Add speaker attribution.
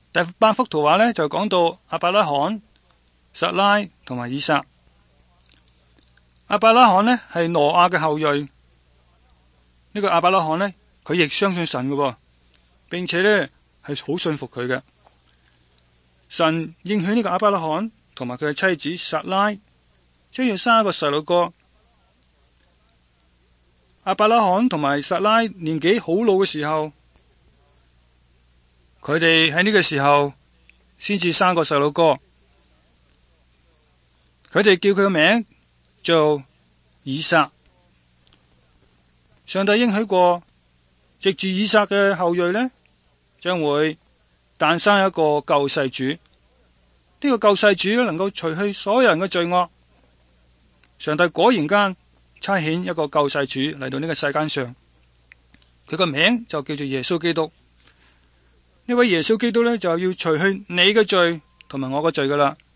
Speaker 1: 第8幅圖畫呢，就講到亞伯拉罕、撒拉同埋以撒。亞伯拉罕呢係挪亞嘅後裔，呢個亞伯拉罕呢，佢亦相信神嘅，並且呢係好信服佢嘅。神應許呢個亞伯拉罕同埋佢嘅妻子撒拉將要生一個細路哥。亞伯拉罕同埋撒拉年紀好老嘅時候，佢哋喺呢個時候先至生個細路哥。佢哋叫佢個名做以撒。上帝應許過，藉住以撒嘅後裔呢，將會誕生一個救世主。呢個救世主能夠除去所有人嘅罪惡。上帝果然間差遣一個救世主嚟到呢個世間上，佢個名就叫做耶穌基督。呢位耶穌基督呢，就要除去你嘅罪同埋我嘅罪噶啦。